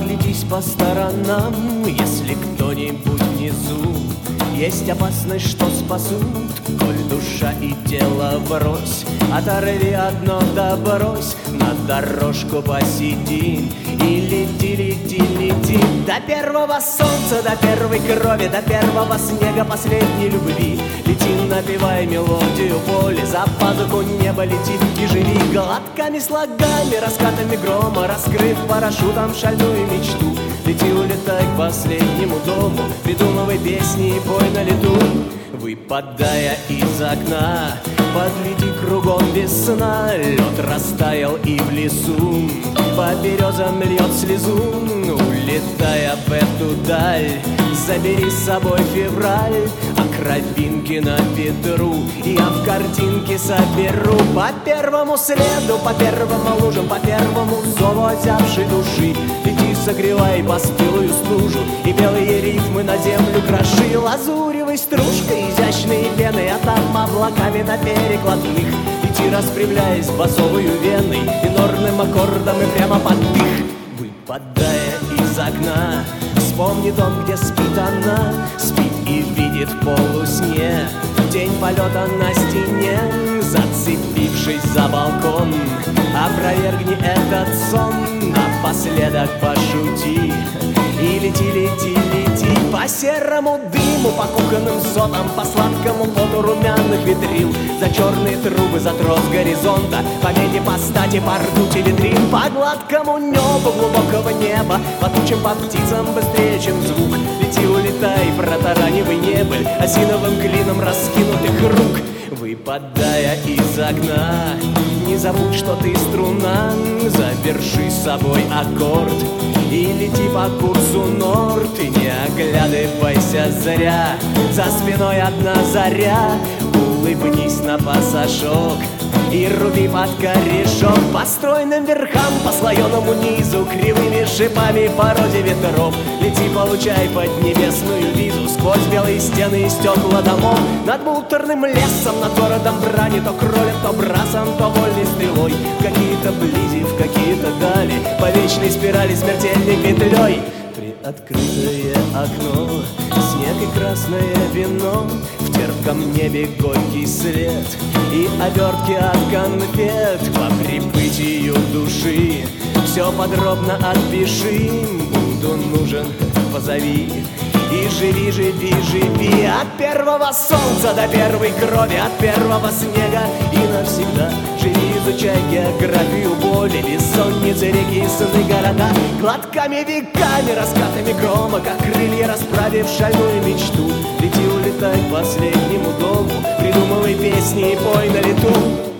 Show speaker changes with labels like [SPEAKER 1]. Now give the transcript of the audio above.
[SPEAKER 1] Оглядись по сторонам, если кто-нибудь внизу. Есть опасность, что спасут, коль душа и тело врозь. Оторви одно да брось, на дорожку посиди. И лети, лети, лети до первого солнца, до первой крови, до первого снега последней любви. Лети, напевай мелодию боли, за пазуху неба лети и живи гладкими слогами, раскатами грома, раскрыв парашютом шальную мечту. Лети, улетай к последнему дому, придумывай песни и пой на лету. Выпадая из окна, подгляди кругом весна. Лед растаял и в лесу по березам льет слезу. Улетая в эту даль, забери с собой февраль, а кровинки на ветру я в картинке соберу. По первому следу, по первым лужам, по первому зову озябшей души. Лети, согревай поспелую стужу, и белые рифмы на землю кроши. Лазуревой стружкой изящные вены, а там облаками на перекладных. Лети, распрямляясь басовую веной, минорным аккордом и прямо под дых. Выпадая из окна, вспомни дом, где спит она. Спит и видит в полусне тень полета на стене. Зацепившись за балкон, опровергни этот сон. Напоследок пошути и лети, лети, лети по серому дыму, по кухонным сотам, по сладкому поту румяных витрил. За черные трубы, за трос горизонта, по меди, по стати, по ртути витрин. По гладкому небу глубокого неба, по тучам, по птицам быстрее, чем звук. Лети, улетай, протаранивай небыль осиновым клином раскинутых рук. Выпадая из окна, не забудь, что ты струна. Заверши с собой аккорд и лети по курсу норд. И не оглядывайся зря, за спиной одна заря. Улыбнись на пассажок и руби под корешок. По стройным верхам, по слоеному низу, кривыми шипами по роде ветров. Лети, получай поднебесную визу сквозь белые стены и стекла домов. Над муторным лесом, над городом брани, то кролем, то брасом, то вольной стрелой. В какие-то близи, в какие-то дали, по вечной спирали смертельной петлей. Приоткрытое окно, снег и красное вино, в терпком небе горький след и обертки от конфет. По прибытию души все подробно отпиши. Буду нужен, позови. И живи, живи, живи от первого солнца до первой крови, от первого снега и навсегда. Живи, изучай географию боли, бессонницы, реки, сыны, города. Гладками веками, раскатами грома, как крылья расправив шальную мечту. Лети, улетай к последнему дому, придумывай песни и пой на лету.